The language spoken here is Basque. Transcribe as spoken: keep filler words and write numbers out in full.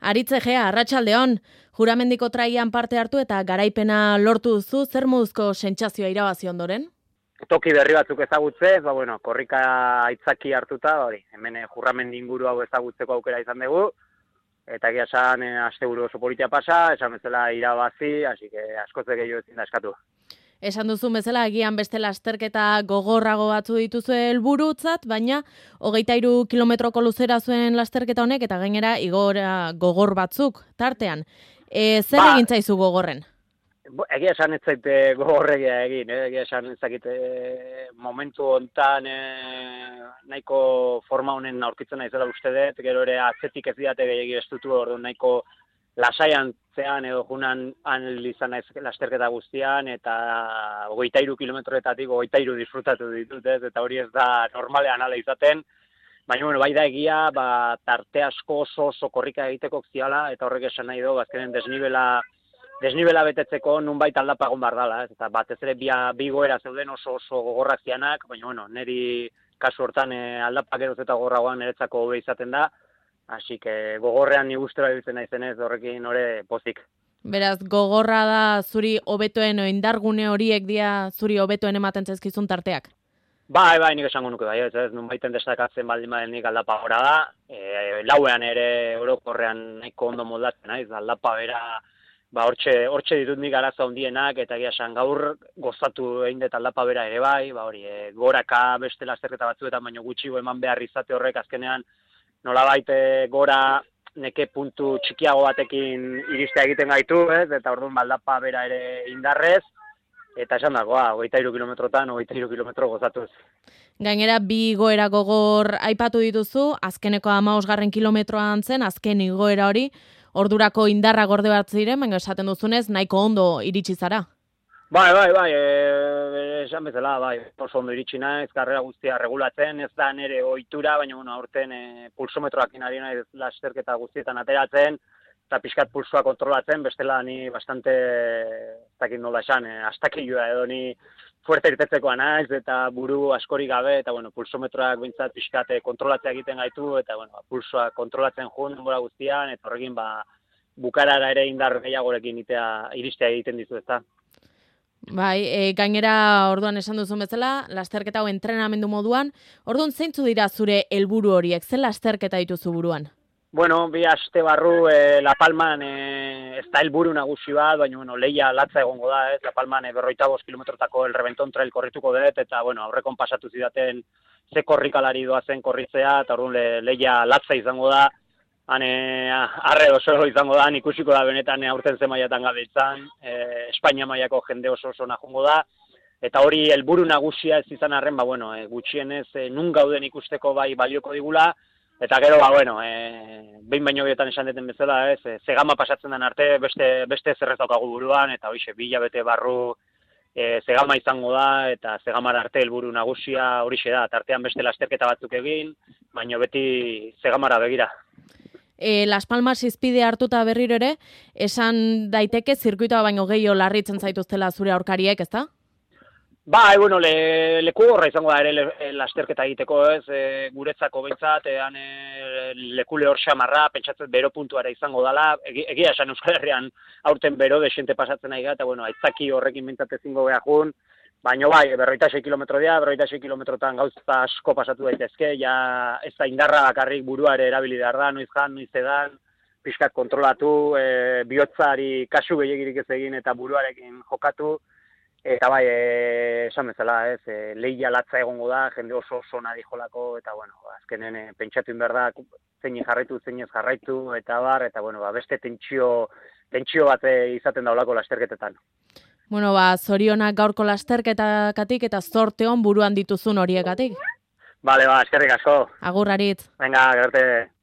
Aritze Gea, arratsaldeon, juramendiko traian parte hartu eta garaipena lortu duzu, zer moduzko sentsazioa irabazi ondoren? Toki berri batzuk ezagutzez, ba, bueno, korrika aitzaki hartuta, hori, hemen jurramendi inguru hau ezagutzeko aukera izan dugu, eta egia esan e, asteburu oso politia pasa, esan bezala irabazi, hasi que askotze gehiago ezin da eskatu. Esan duzun bezala, agian beste lasterketa gogorrago batzu dituzu helburutzat, baina hogeita hiru kilometroko luzera zuen lasterketa honek eta gainera igora gogor batzuk tartean. E, zer ba, egin zaizu gogorren? Egia esan ez zaite gogorregia egin, eh? Egia esan ez zakite momentu hontan e, nahiko forma honen aurkitzen naizela uste dut, gero ere atzetik ez diate gehiagi estutu, orduan nahiko lasaian zean edo junan analizan naiz lasterketa guztian, eta hogeita hiru kilometroetatik hogeita hiru disfrutatu ditut, ez? Eta hori ez da normalean hala izaten, baina bueno, bai da egia, ba, tarte asko oso oso korrika egiteko ziala, eta horrek esan nahi du, azkenen desnibela, desnibela betetzeko nunbait aldapagon bar dala, ez? Eta batez ere bi, bi goera zeuden oso oso gogorrak zianak, baina bueno, niri kasu hortan e, aldapak eroz eta gogorragoan niretzako hobe izaten da. Así que gogorrean ni gustora ibiltzen naizenez, horrekin ore pozik. Beraz, gogorra da zuri hobetoen o indargune horiek dira zuri hobetoen ematen zaizkizun tarteak? Bai, bai, nik esango nuke bai, ez, ez nunbaiten destakatzen baldin baden nik aldapa gora da, e, lauean ere orokorrean nahiko ondo moldatzen naiz, aldapa bera, ba, hortxe, hortxe ditut nik arazo handienak, eta egia esan gaur gozatu egin dut aldapa bera ere bai, ba hori, e, goraka beste lasterketa batzuetan, baino gutxi eman behar izate horrek azkenean, nolabait gora neke puntu txikiago batekin iristea egiten gaitu, ez? Eta orduan baldapa bera ere indarrez, eta esan dagoa, hogeita hiru kilometrotan, hogeita hiru kilometro gozatuz. Gainera, bi igoera gogor aipatu dituzu, azkeneko hamabosgarren kilometroan zen, azken igoera hori, ordurako indarra gorde bat ziren, baina esaten duzunez, nahiko ondo iritsi zara. Bai, bai, bai, e, esan bezala, bai, oso ondo iritsi naiz, karrera guztia regulatzen, ez da nere ohitura, baina bueno, aurten e, pulsometroakin ari naiz lasterketa guztietan ateratzen, eta pixkat pulsoa kontrolatzen, bestela ni bastante, ez dakit nola esan, e, astakilua edo ni fuerte irtetzekoa naiz, eta buru askorik gabe, eta bueno, pulsometroak bintzat pixkat kontrolatzea egiten gaitu, eta bueno, pulsoa kontrolatzen joan denbora guztian, eta horrekin ba, bukarara ere indar gehiagorekin iristea egiten dizu, ezta. Bai, e, gainera orduan esan duzun bezala, lasterketa hau entrenamendu moduan, orduan zeintzu dira zure helburu horiek, zen lasterketa dituzu buruan? Bueno, bi aste barru e, La Palman e, ez da helburu nagusi bat, baina bueno, lehia latza egongo da, ez? La Palman e, berroita bost kilometrotako el Rebenton Trail korrituko dut, eta bueno, aurrekon pasatu zidaten ze korrikalari doazen korritzea, eta orduan le, lehia latza izango da, hane arre oso izango da, ikusiko da benetan aurten ze mailatan gabiltzan, e, Espainia mailako jende oso oso najongo da, eta hori helburu nagusia ez izan arren, ba bueno, e, gutxienez e, nun gauden ikusteko bai balioko digula, eta gero ba bueno, e, behin baino bietan esan deten bezala, ez, e, zegama pasatzen den arte, beste beste zerrez daukagu buruan, eta hoize bi hilabete barru e, zegama izango da, eta zegamara arte helburu nagusia horixe da, tartean beste lasterketa batzuk egin, baino beti zegamara begira. E, Las Palmas izpide hartuta berriro ere, esan daiteke zirkuitoa baino gehiago larritzen zaituztela zure aurkariek, ezta? Ba, e, bueno, le, leku horra izango da ere le, lasterketa egiteko, ez, e, guretzako behintzat, ean e, leku lehor xamarra, pentsatzen bero puntuara izango dela, egi, egia esan Euskal Herrian aurten bero desente pasatzen nahi eta bueno, aitzaki horrekin behintzat ezingo behar baina bai, berroita sei kilometro dira, berroita sei kilometrotan gauza asko pasatu daitezke, ja ez da indarra bakarrik buruare erabili behar da, noiz jan, noiz edan, pixkat kontrolatu, e, bihotzari kasu gehiagirik ez egin eta buruarekin jokatu, eta bai, e, esan bezala, ez, e, lehia latza egongo da, jende oso oso nadi jolako, eta bueno, azkenen e, pentsatu behar da, zein jarraitu, zein ez jarraitu, eta bar, eta bueno, ba, beste tentsio, tentsio bat izaten daulako lasterketetan. Bueno, ba, zorionak gaurko lasterketakatik eta zorte on buruan dituzun horiekatik. Bale, ba, eskerrik asko. Agur, Aritz. Venga, gerte.